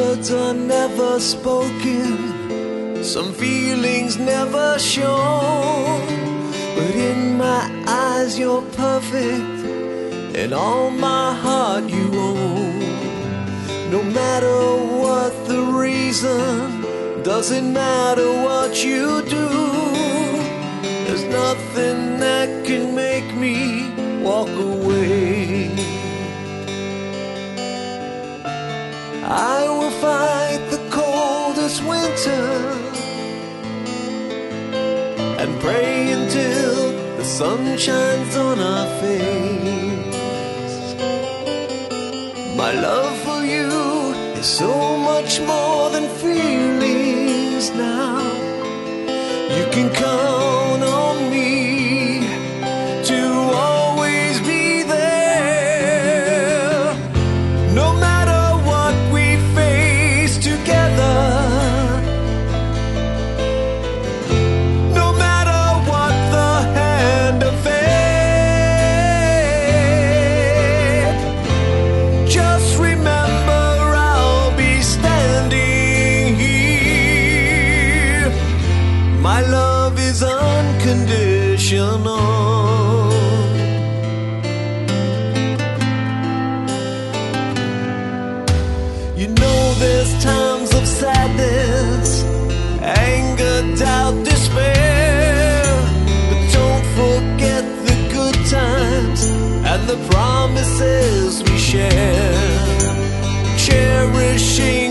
words are never spoken, some feelings never shown, but in my eyes you're perfect, and all my heart you own. No matter what the reason, doesn't matter what you do, there's nothing that can make me walk away. I will fight the coldest winter and pray until the sun shines on our face. My love for you is so much more than feelings now. You can count on me to always be there. No matter what we face together, no matter what the hand of fate, just remember I'll be standing here. My love is unconditional. You know there's times of sadness, anger, doubt, despair, but don't forget the good times and the promises we share. Cherishing